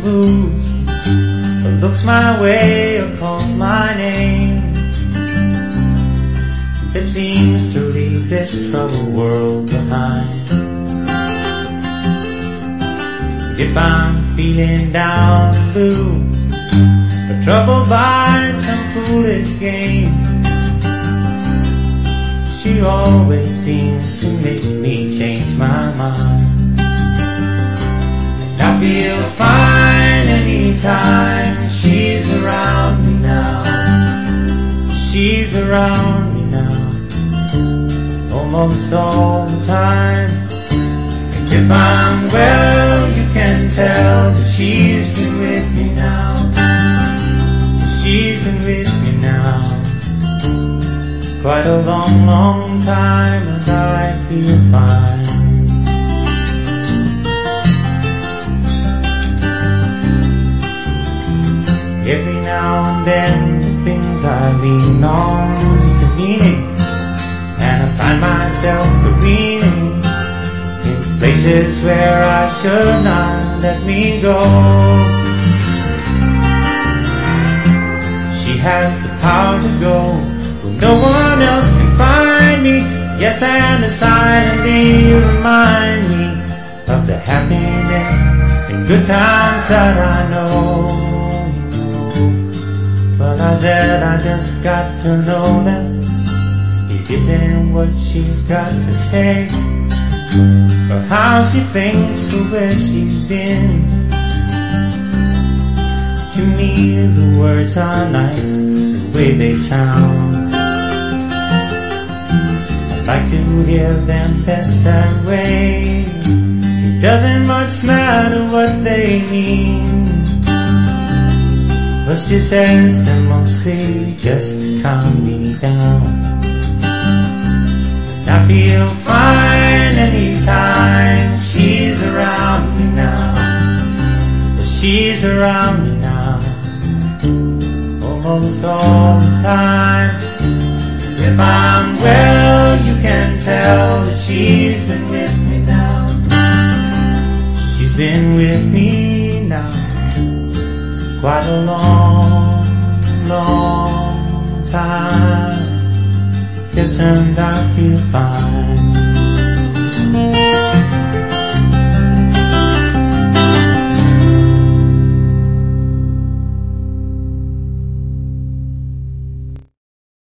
moves, or looks my way or calls my name. It seems to leave this troubled world behind. If I'm feeling down and blue, or troubled by some foolish game, she always seems to make me change my mind. And I feel fine anytime she's around me now. She's around me now, almost all the time. And if I'm well, you can tell that she's been with me now. She's been with me now quite a long, long time, and I feel fine. Every now and then the things I lean on is the meaning, and I find myself careening in places where I should not let me go. She has the power to go where no one else can find me. Yes, and to silently remind me of the happiness and good times that I know. But I said I just got to know that it isn't what she's got to say, or how she thinks or where she's been. To me the words are nice, the way they sound. I'd like to hear them best that way. It doesn't much matter what they mean, but she says them mostly just to calm me down. I feel fine anytime she's around me now. She's around me now, almost all the time. If I'm well, you can tell that she's been with me now. She's been with me now quite a long, long time. Yes, and I feel fine.